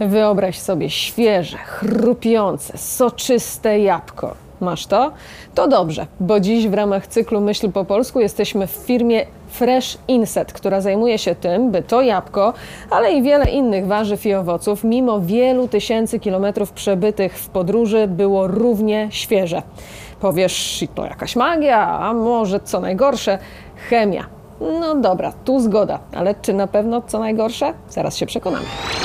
Wyobraź sobie świeże, chrupiące, soczyste jabłko. Masz to? To dobrze, bo dziś w ramach cyklu Myśl po polsku jesteśmy w firmie Fresh Inset, która zajmuje się tym, by to jabłko, ale i wiele innych warzyw i owoców, mimo wielu tysięcy kilometrów przebytych w podróży, było równie świeże. Powiesz, to jakaś magia, a może co najgorsze, chemia. No dobra, tu zgoda, ale czy na pewno co najgorsze? Zaraz się przekonamy.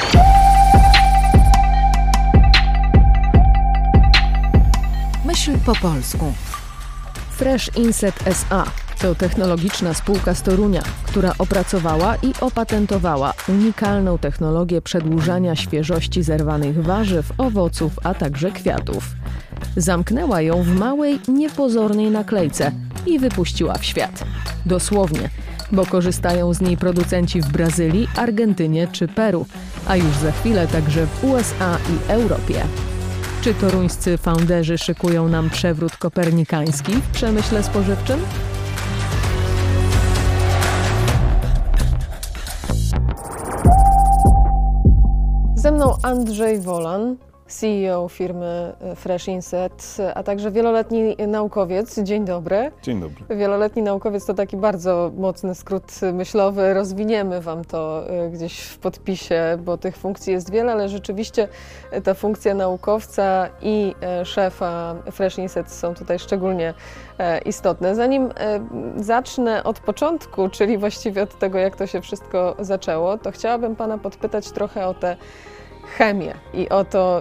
Myśl po polsku. Fresh Inset S.A. to technologiczna spółka z Torunia, która opracowała i opatentowała unikalną technologię przedłużania świeżości zerwanych warzyw, owoców, a także kwiatów. Zamknęła ją w małej, niepozornej naklejce i wypuściła w świat. Dosłownie, bo korzystają z niej producenci w Brazylii, Argentynie czy Peru, a już za chwilę także w USA i Europie. Czy toruńscy founderzy szykują nam przewrót kopernikański w przemyśle spożywczym? Ze mną Andrzej Wolan, CEO firmy Fresh Inset, a także wieloletni naukowiec. Dzień dobry. Dzień dobry. Wieloletni naukowiec to taki bardzo mocny skrót myślowy. Rozwiniemy Wam to gdzieś w podpisie, bo tych funkcji jest wiele, ale rzeczywiście ta funkcja naukowca i szefa Fresh Inset są tutaj szczególnie istotne. Zanim zacznę od początku, czyli właściwie od tego, jak to się wszystko zaczęło, to chciałabym Pana podpytać trochę o tę chemię i o to,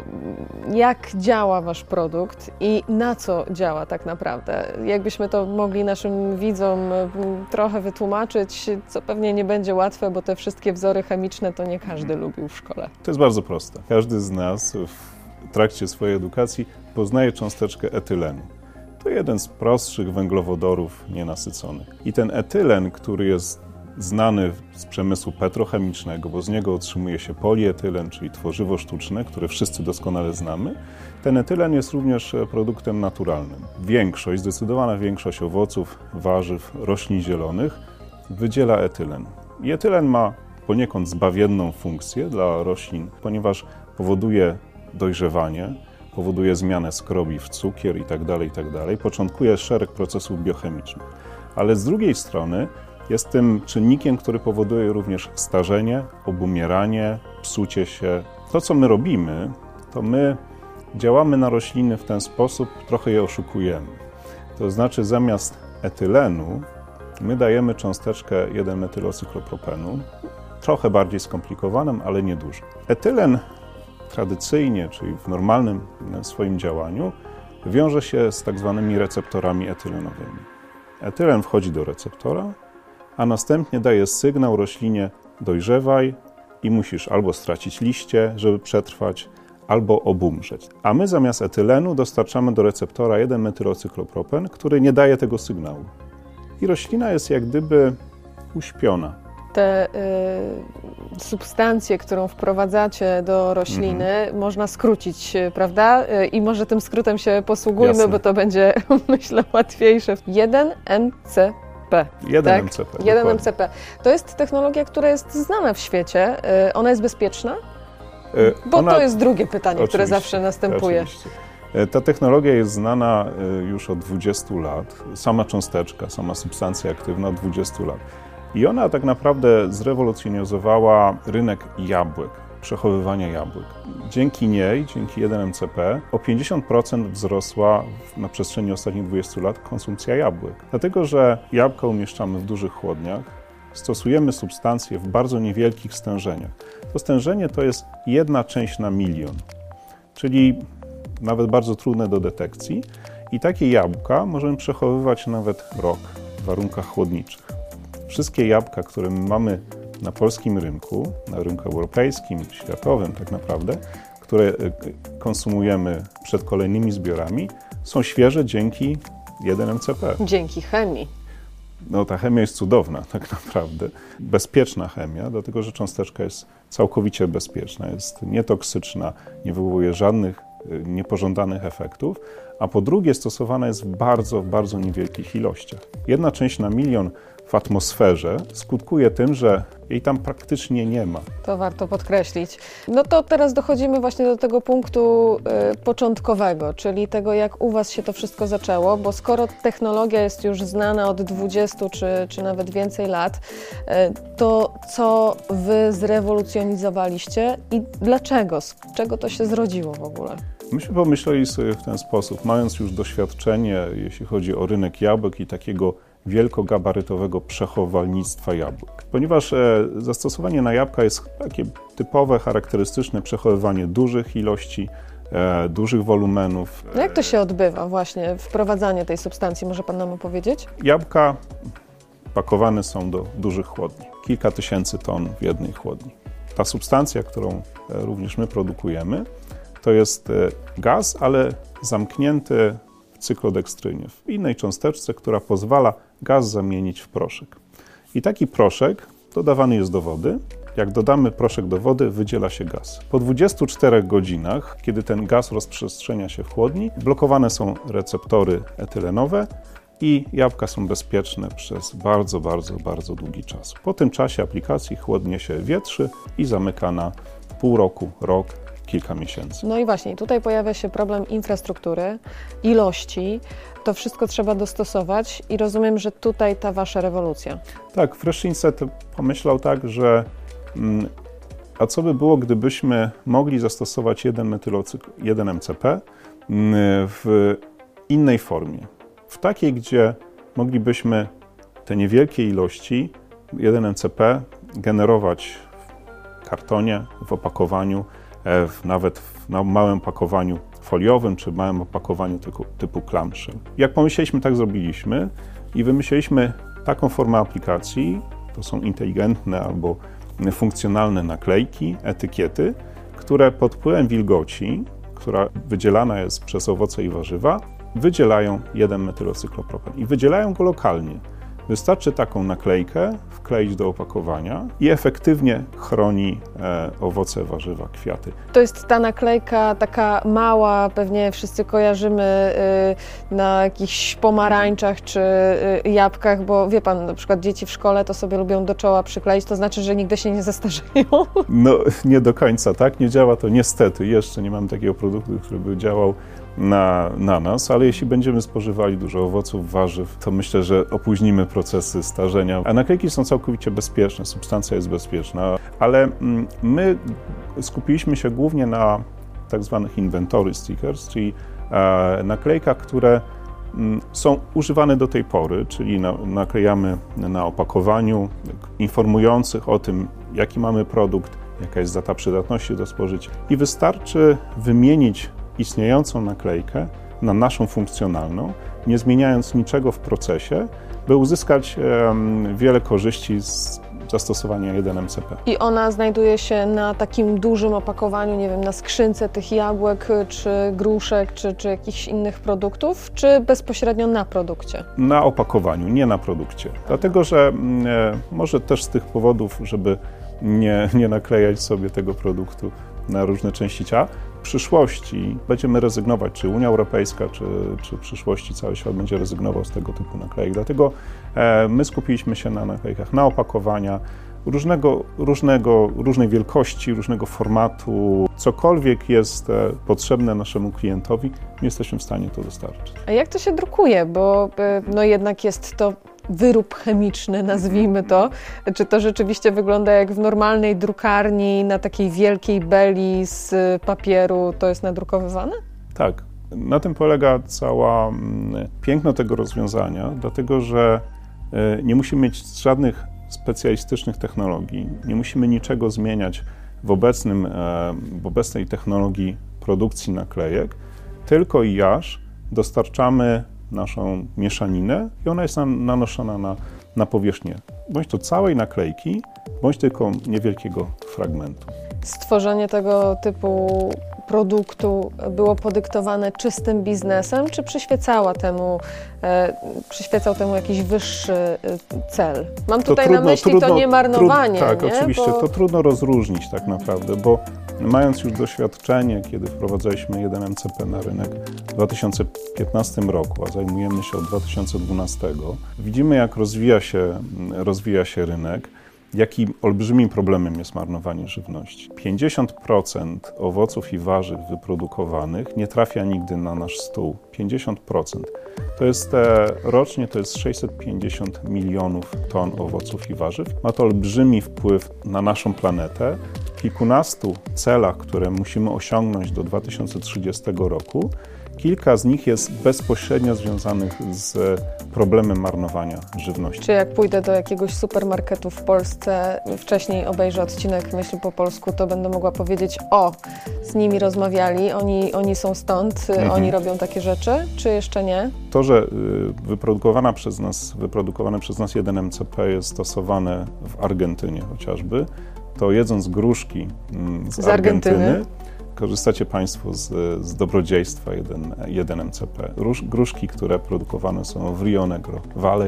jak działa Wasz produkt i na co działa tak naprawdę. Jakbyśmy to mogli naszym widzom trochę wytłumaczyć, co pewnie nie będzie łatwe, bo te wszystkie wzory chemiczne to nie każdy lubił w szkole. To jest bardzo proste. Każdy z nas w trakcie swojej edukacji poznaje cząsteczkę etylenu. To jeden z prostszych węglowodorów nienasyconych. I ten etylen, który jest znany z przemysłu petrochemicznego, bo z niego otrzymuje się polietylen, czyli tworzywo sztuczne, które wszyscy doskonale znamy. Ten etylen jest również produktem naturalnym. Zdecydowana większość owoców, warzyw, roślin zielonych wydziela etylen. I etylen ma poniekąd zbawienną funkcję dla roślin, ponieważ powoduje dojrzewanie, powoduje zmianę skrobi w cukier itd., początkuje szereg procesów biochemicznych. Ale z drugiej strony jest tym czynnikiem, który powoduje również starzenie, obumieranie, psucie się. To, co my robimy, to my działamy na rośliny w ten sposób, trochę je oszukujemy. To znaczy zamiast etylenu my dajemy cząsteczkę 1-metylocyklopropenu, trochę bardziej skomplikowanym, ale niedużo. Etylen tradycyjnie, czyli w normalnym swoim działaniu, wiąże się z tak zwanymi receptorami etylenowymi. Etylen wchodzi do receptora, a następnie daje sygnał roślinie: dojrzewaj i musisz albo stracić liście, żeby przetrwać, albo obumrzeć. A my zamiast etylenu dostarczamy do receptora 1-metylocyklopropen, który nie daje tego sygnału. I roślina jest jak gdyby uśpiona. Te substancje, którą wprowadzacie do rośliny, można skrócić, prawda? I może tym skrótem się posługujmy, Jasne. Bo to będzie, myślę, łatwiejsze. 1-MCP. 1-MCP. Tak? 1-MCP. To jest technologia, która jest znana w świecie. Ona jest bezpieczna? Bo to jest drugie pytanie, które zawsze następuje. Oczywiście. Ta technologia jest znana już od 20 lat. Sama cząsteczka, sama substancja aktywna od 20 lat. I ona tak naprawdę zrewolucjonizowała rynek jabłek, przechowywania jabłek. Dzięki niej, dzięki 1-MCP, o 50% wzrosła na przestrzeni ostatnich 20 lat konsumpcja jabłek. Dlatego, że jabłka umieszczamy w dużych chłodniach, stosujemy substancje w bardzo niewielkich stężeniach. To stężenie to jest 1 część na milion, czyli nawet bardzo trudne do detekcji. I takie jabłka możemy przechowywać nawet rok w warunkach chłodniczych. Wszystkie jabłka, które mamy na polskim rynku, na rynku europejskim, światowym tak naprawdę, które konsumujemy przed kolejnymi zbiorami, są świeże dzięki 1-MCP. Dzięki chemii. No, ta chemia jest cudowna tak naprawdę. Bezpieczna chemia, dlatego że cząsteczka jest całkowicie bezpieczna, jest nietoksyczna, nie wywołuje żadnych niepożądanych efektów, a po drugie stosowana jest w bardzo, bardzo niewielkich ilościach. 1 część na milion w atmosferze, skutkuje tym, że jej tam praktycznie nie ma. To warto podkreślić. No to teraz dochodzimy właśnie do tego punktu początkowego, czyli tego, jak u Was się to wszystko zaczęło, bo skoro technologia jest już znana od 20 czy nawet więcej lat, to co Wy zrewolucjonizowaliście i dlaczego? Z czego to się zrodziło w ogóle? Myśmy pomyśleli sobie w ten sposób, mając już doświadczenie, jeśli chodzi o rynek jabłek i takiego wielkogabarytowego przechowalnictwa jabłek. Ponieważ zastosowanie na jabłka jest takie typowe, charakterystyczne przechowywanie dużych ilości, dużych wolumenów. No jak to się odbywa właśnie, wprowadzanie tej substancji, może Pan nam opowiedzieć? Jabłka pakowane są do dużych chłodni, kilka tysięcy ton w jednej chłodni. Ta substancja, którą również my produkujemy, to jest gaz, ale zamknięty w cyklodekstrynie, w innej cząsteczce, która pozwala gaz zamienić w proszek. I taki proszek dodawany jest do wody. Jak dodamy proszek do wody, wydziela się gaz. Po 24 godzinach, kiedy ten gaz rozprzestrzenia się w chłodni, blokowane są receptory etylenowe i jabłka są bezpieczne przez bardzo, bardzo, bardzo długi czas. Po tym czasie aplikacji chłodnie się wietrzy i zamyka na pół roku, rok, kilka miesięcy. No i właśnie, tutaj pojawia się problem infrastruktury, ilości. To wszystko trzeba dostosować i rozumiem, że tutaj ta Wasza rewolucja. Tak, Fresh Inset pomyślał tak, że a co by było, gdybyśmy mogli zastosować 1-MCP w innej formie. W takiej, gdzie moglibyśmy te niewielkie ilości 1-MCP generować w kartonie, w opakowaniu, nawet w małym opakowaniu foliowym czy małym opakowaniu typu clamshell. Jak pomyśleliśmy, tak zrobiliśmy i wymyśliliśmy taką formę aplikacji, to są inteligentne albo funkcjonalne naklejki, etykiety, które pod wpływem wilgoci, która wydzielana jest przez owoce i warzywa, wydzielają 1-metylocyklopropan i wydzielają go lokalnie. Wystarczy taką naklejkę wkleić do opakowania i efektywnie chroni owoce, warzywa, kwiaty. To jest ta naklejka taka mała, pewnie wszyscy kojarzymy na jakichś pomarańczach czy jabłkach, bo wie Pan, na przykład dzieci w szkole to sobie lubią do czoła przykleić, to znaczy, że nigdy się nie zestarzeją. No nie do końca, tak? Nie działa to niestety. Jeszcze nie mamy takiego produktu, który by działał na nas, ale jeśli będziemy spożywali dużo owoców, warzyw, to myślę, że opóźnimy procesy starzenia. A naklejki są całkowicie bezpieczne, substancja jest bezpieczna, ale my skupiliśmy się głównie na tak zwanych inventory stickers, czyli naklejkach, które są używane do tej pory, czyli naklejamy na opakowaniu informujących o tym, jaki mamy produkt, jaka jest data przydatności do spożycia i wystarczy wymienić istniejącą naklejkę na naszą funkcjonalną, nie zmieniając niczego w procesie, by uzyskać wiele korzyści z zastosowania 1-MCP. I ona znajduje się na takim dużym opakowaniu, nie wiem, na skrzynce tych jabłek, czy gruszek, czy jakichś innych produktów, czy bezpośrednio na produkcie? Na opakowaniu, nie na produkcie. Dlatego, że może też z tych powodów, żeby nie naklejać sobie tego produktu na różne części ciała, w przyszłości będziemy rezygnować, czy Unia Europejska, czy w przyszłości cały świat będzie rezygnował z tego typu naklejek. Dlatego my skupiliśmy się na naklejkach, na opakowania różnej wielkości, różnego formatu. Cokolwiek jest potrzebne naszemu klientowi, my jesteśmy w stanie to dostarczyć. A jak to się drukuje? Bo no jednak jest to wyrób chemiczny, nazwijmy to. Czy to rzeczywiście wygląda jak w normalnej drukarni, na takiej wielkiej beli z papieru to jest nadrukowywane? Tak. Na tym polega cała piękno tego rozwiązania, dlatego że nie musimy mieć żadnych specjalistycznych technologii, nie musimy niczego zmieniać w obecnej technologii produkcji naklejek, tylko i aż dostarczamy naszą mieszaninę i ona jest nanoszona na powierzchnię bądź to całej naklejki, bądź tylko niewielkiego fragmentu. Stworzenie tego typu produktu było podyktowane czystym biznesem, czy przyświecał temu jakiś wyższy cel? Mam tutaj na myśli to nie marnowanie. Tak, nie? oczywiście, to trudno rozróżnić tak naprawdę, bo Mając już doświadczenie, kiedy wprowadzaliśmy 1MCP na rynek w 2015 roku, a zajmujemy się od 2012, widzimy, jak rozwija się rynek, jakim olbrzymim problemem jest marnowanie żywności. 50% owoców i warzyw wyprodukowanych nie trafia nigdy na nasz stół. 50%. Rocznie to jest 650 milionów ton owoców i warzyw. Ma to olbrzymi wpływ na naszą planetę. W kilkunastu celach, które musimy osiągnąć do 2030 roku, kilka z nich jest bezpośrednio związanych z problemem marnowania żywności. Czy jak pójdę do jakiegoś supermarketu w Polsce, wcześniej obejrzę odcinek Myśl po polsku, to będę mogła powiedzieć, z nimi rozmawiali, oni są stąd, oni robią takie rzeczy, czy jeszcze nie? To, że wyprodukowane przez nas 1MCP jest stosowane w Argentynie chociażby, to jedząc gruszki z Argentyny, korzystacie Państwo z dobrodziejstwa 1MCP. Gruszki, które produkowane są w Rio Negro Valley,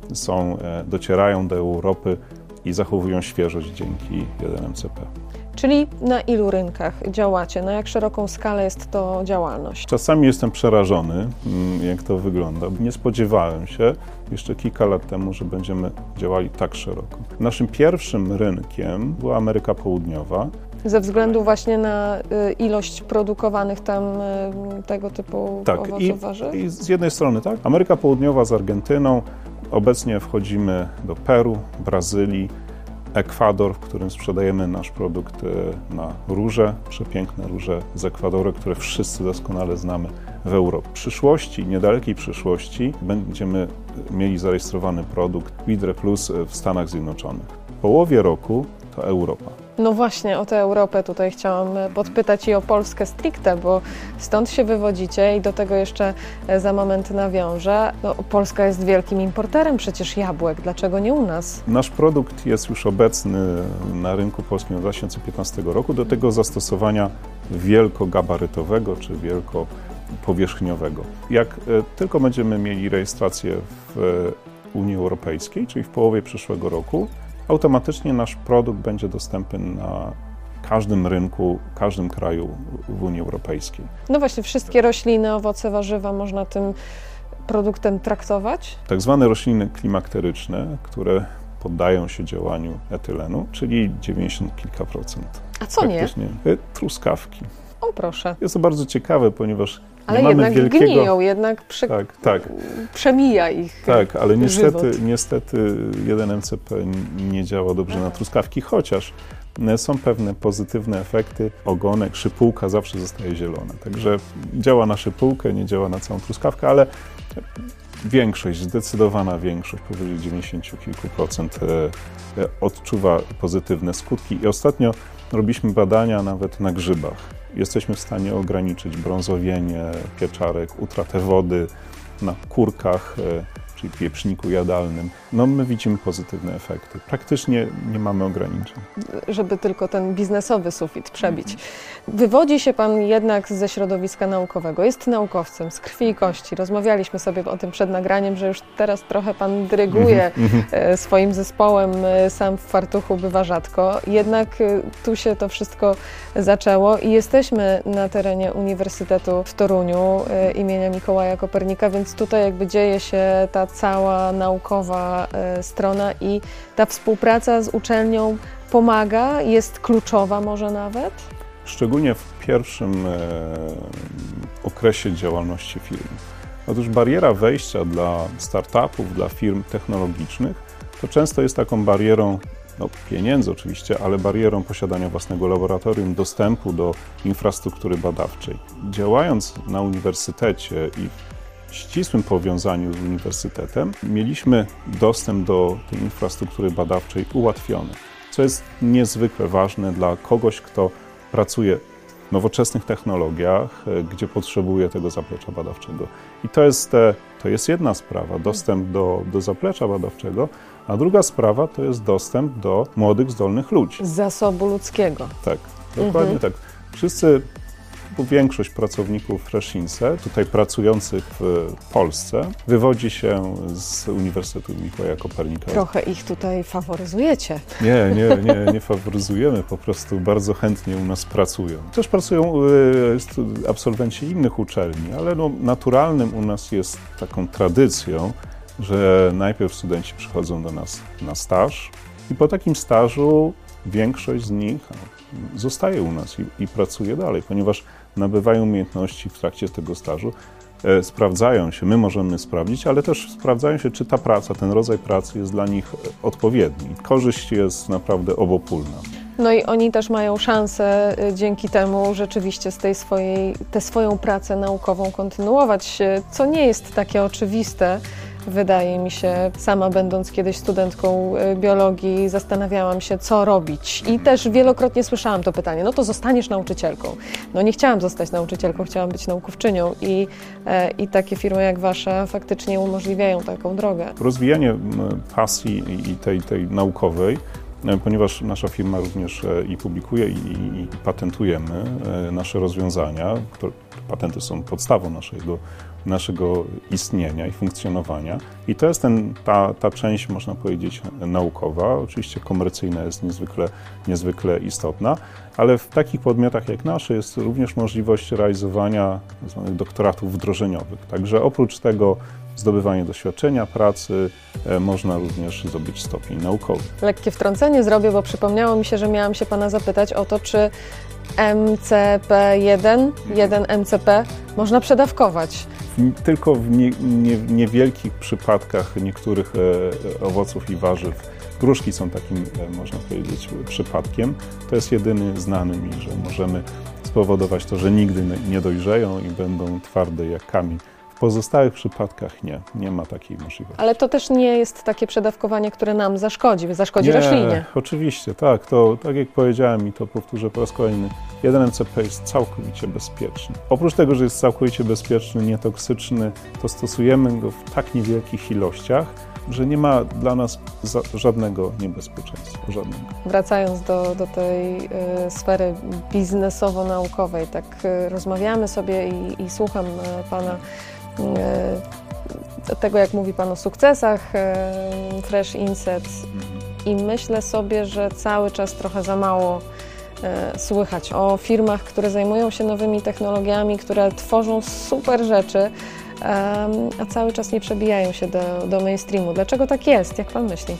docierają do Europy i zachowują świeżość dzięki 1MCP. Czyli na ilu rynkach działacie? Na jak szeroką skalę jest to działalność? Czasami jestem przerażony, jak to wygląda. Nie spodziewałem się jeszcze kilka lat temu, że będziemy działali tak szeroko. Naszym pierwszym rynkiem była Ameryka Południowa. Ze względu właśnie na ilość produkowanych tam tego typu owoców, warzyw? I z jednej strony tak. Ameryka Południowa z Argentyną. Obecnie wchodzimy do Peru, Brazylii, Ekwador, w którym sprzedajemy nasz produkt na róże, przepiękne róże z Ekwadoru, które wszyscy doskonale znamy w Europie. W przyszłości, niedalekiej przyszłości, będziemy mieli zarejestrowany produkt Widre Plus w Stanach Zjednoczonych. W połowie roku to Europa. No właśnie, o tę Europę tutaj chciałam podpytać i o Polskę stricte, bo stąd się wywodzicie i do tego jeszcze za moment nawiążę. Polska jest wielkim importerem przecież jabłek, dlaczego nie u nas? Nasz produkt jest już obecny na rynku polskim od 2015 roku do tego zastosowania wielkogabarytowego czy wielkopowierzchniowego. Jak tylko będziemy mieli rejestrację w Unii Europejskiej, czyli w połowie przyszłego roku, automatycznie nasz produkt będzie dostępny na każdym rynku, każdym kraju w Unii Europejskiej. No właśnie, wszystkie rośliny, owoce, warzywa można tym produktem traktować? Tak zwane rośliny klimakteryczne, które poddają się działaniu etylenu, czyli 90 kilka procent. A co nie? Truskawki. O proszę. Jest to bardzo ciekawe, ponieważ ale nie mamy jednak gniją, jednak przemija ich tak, ale żywot. niestety 1MCP nie działa dobrze na truskawki, chociaż są pewne pozytywne efekty. Ogonek, szypułka zawsze zostaje zielona. Także działa na szypułkę, nie działa na całą truskawkę, ale zdecydowana większość, powyżej 90 kilku procent odczuwa pozytywne skutki. I ostatnio robiliśmy badania nawet na grzybach. Jesteśmy w stanie ograniczyć brązowienie pieczarek, utratę wody na kurkach, czyli pieprzniku jadalnym. My widzimy pozytywne efekty. Praktycznie nie mamy ograniczeń. Żeby tylko ten biznesowy sufit przebić. Wywodzi się Pan jednak ze środowiska naukowego. Jest naukowcem z krwi i kości. Rozmawialiśmy sobie o tym przed nagraniem, że już teraz trochę Pan dyryguje swoim zespołem. Sam w fartuchu bywa rzadko. Jednak tu się to wszystko zaczęło i jesteśmy na terenie Uniwersytetu w Toruniu imienia Mikołaja Kopernika, więc tutaj jakby dzieje się ta cała naukowa strona i ta współpraca z uczelnią pomaga, jest kluczowa może nawet? Szczególnie w pierwszym okresie działalności firmy. Otóż bariera wejścia dla startupów, dla firm technologicznych, to często jest taką barierą, pieniędzy oczywiście, ale barierą posiadania własnego laboratorium, dostępu do infrastruktury badawczej. Działając na uniwersytecie i w ścisłym powiązaniu z uniwersytetem, mieliśmy dostęp do tej infrastruktury badawczej ułatwiony, co jest niezwykle ważne dla kogoś, kto pracuje w nowoczesnych technologiach, gdzie potrzebuje tego zaplecza badawczego. I to jest jedna sprawa, dostęp do zaplecza badawczego, a druga sprawa to jest dostęp do młodych, zdolnych ludzi. Z zasobu ludzkiego. Tak, dokładnie tak. Wszyscy bo większość pracowników Fresh Inset, tutaj pracujących w Polsce, wywodzi się z Uniwersytetu Mikołaja Kopernika. Trochę ich tutaj faworyzujecie. Nie faworyzujemy, po prostu bardzo chętnie u nas pracują. Też pracują absolwenci innych uczelni, ale no, naturalnym u nas jest taką tradycją, że najpierw studenci przychodzą do nas na staż i po takim stażu większość z nich zostaje u nas i pracuje dalej, ponieważ nabywają umiejętności w trakcie tego stażu, sprawdzają się, my możemy sprawdzić, ale też sprawdzają się, czy ta praca, ten rodzaj pracy jest dla nich odpowiedni. Korzyść jest naprawdę obopólna. No i oni też mają szansę dzięki temu rzeczywiście tę swoją pracę naukową kontynuować, co nie jest takie oczywiste. Wydaje mi się, sama będąc kiedyś studentką biologii, zastanawiałam się, co robić. I też wielokrotnie słyszałam to pytanie, no to zostaniesz nauczycielką. No nie chciałam zostać nauczycielką, chciałam być naukowczynią i takie firmy jak wasza faktycznie umożliwiają taką drogę. Rozwijanie pasji i tej naukowej, ponieważ nasza firma również i publikuje, i patentujemy nasze rozwiązania. Patenty są podstawą naszego istnienia i funkcjonowania. I to jest ta część, można powiedzieć, naukowa. Oczywiście komercyjna jest niezwykle istotna, ale w takich podmiotach jak nasze jest również możliwość realizowania tzw. doktoratów wdrożeniowych. Także oprócz tego zdobywanie doświadczenia, pracy, można również zdobyć stopień naukowy. Lekkie wtrącenie zrobię, bo przypomniało mi się, że miałam się pana zapytać o to, czy MCP1, 1 MCP można przedawkować. Tylko w niewielkich przypadkach niektórych owoców i warzyw. Gruszki są takim, można powiedzieć, przypadkiem. To jest jedyny znany mi, że możemy spowodować to, że nigdy nie dojrzeją i będą twarde jak kamień. W pozostałych przypadkach nie ma takiej możliwości. Ale to też nie jest takie przedawkowanie, które nam zaszkodzi roślinie. Oczywiście, tak. To, tak jak powiedziałem i to powtórzę po raz kolejny, 1 MCP jest całkowicie bezpieczny. Oprócz tego, że jest całkowicie bezpieczny, nietoksyczny, to stosujemy go w tak niewielkich ilościach, że nie ma dla nas żadnego niebezpieczeństwa. Żadnego. Wracając do tej sfery biznesowo-naukowej, tak rozmawiamy sobie i słucham pana tego, jak mówi pan o sukcesach Fresh Inset i myślę sobie, że cały czas trochę za mało słychać o firmach, które zajmują się nowymi technologiami, które tworzą super rzeczy, a cały czas nie przebijają się do mainstreamu. Dlaczego tak jest? Jak pan myśli?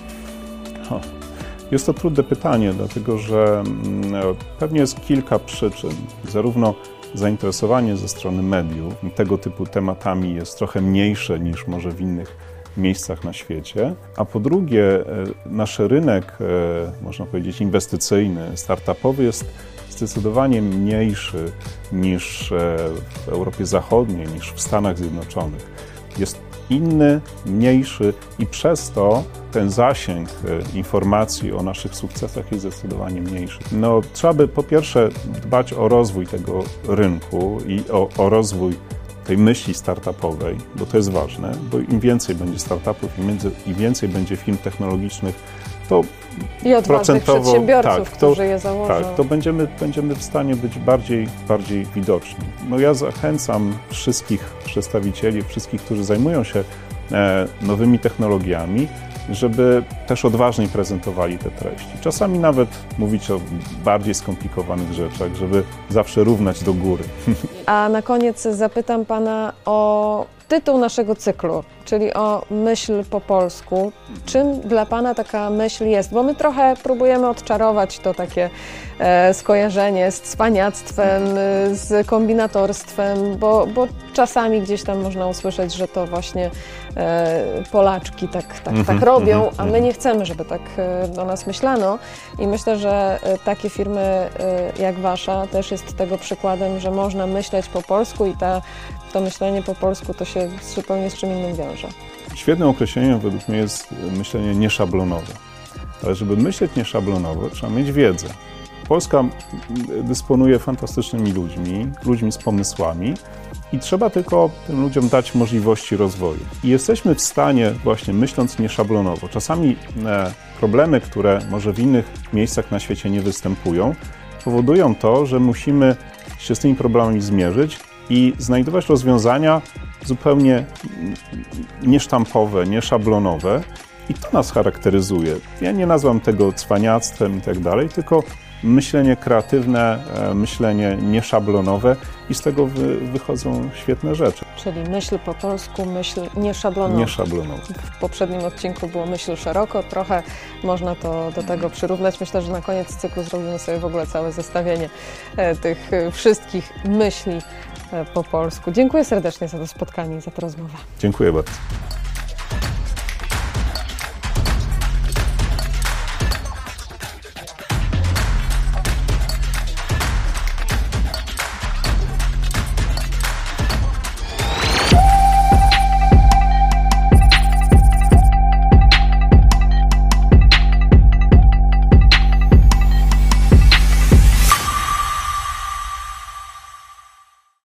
Jest to trudne pytanie, dlatego że pewnie jest kilka przyczyn. Zarówno zainteresowanie ze strony mediów tego typu tematami jest trochę mniejsze niż może w innych miejscach na świecie, a po drugie nasz rynek, można powiedzieć, inwestycyjny, startupowy jest zdecydowanie mniejszy niż w Europie Zachodniej, niż w Stanach Zjednoczonych. Jest inny, mniejszy i przez to ten zasięg informacji o naszych sukcesach jest zdecydowanie mniejszy. No, trzeba by po pierwsze dbać o rozwój tego rynku i o rozwój tej myśli startupowej, bo to jest ważne, bo im więcej będzie startupów, im więcej będzie firm technologicznych, to i odważnych przedsiębiorców, którzy je założą. Tak, to będziemy w stanie być bardziej widoczni. No ja zachęcam wszystkich przedstawicieli, wszystkich, którzy zajmują się nowymi technologiami, żeby też odważniej prezentowali te treści. Czasami nawet mówić o bardziej skomplikowanych rzeczach, żeby zawsze równać do góry. A na koniec zapytam pana o tytuł naszego cyklu, czyli o myśl po polsku. Czym dla pana taka myśl jest? Bo my trochę próbujemy odczarować to takie skojarzenie z cwaniactwem, z kombinatorstwem, bo czasami gdzieś tam można usłyszeć, że to właśnie Polaczki tak robią, a my nie chcemy, żeby tak do nas myślano. I myślę, że takie firmy jak wasza też jest tego przykładem, że można myśleć po polsku i to myślenie po polsku to się zupełnie z czym innym wiąże. Świetnym określeniem według mnie jest myślenie nieszablonowe. Ale żeby myśleć nieszablonowo, trzeba mieć wiedzę. Polska dysponuje fantastycznymi ludźmi z pomysłami i trzeba tylko tym ludziom dać możliwości rozwoju. I jesteśmy w stanie, właśnie myśląc nieszablonowo, czasami problemy, które może w innych miejscach na świecie nie występują, powodują to, że musimy się z tymi problemami zmierzyć i znajdować rozwiązania zupełnie niesztampowe, nieszablonowe. I to nas charakteryzuje. Ja nie nazwam tego cwaniactwem i tak dalej, tylko myślenie kreatywne, myślenie nieszablonowe i z tego wychodzą świetne rzeczy. Czyli myśl po polsku, myśl nieszablonowa. Nieszablonowa. W poprzednim odcinku było myśl szeroko, trochę można to do tego przyrównać. Myślę, że na koniec cyklu zrobimy sobie w ogóle całe zestawienie tych wszystkich myśli po polsku. Dziękuję serdecznie za to spotkanie i za tę rozmowę. Dziękuję bardzo.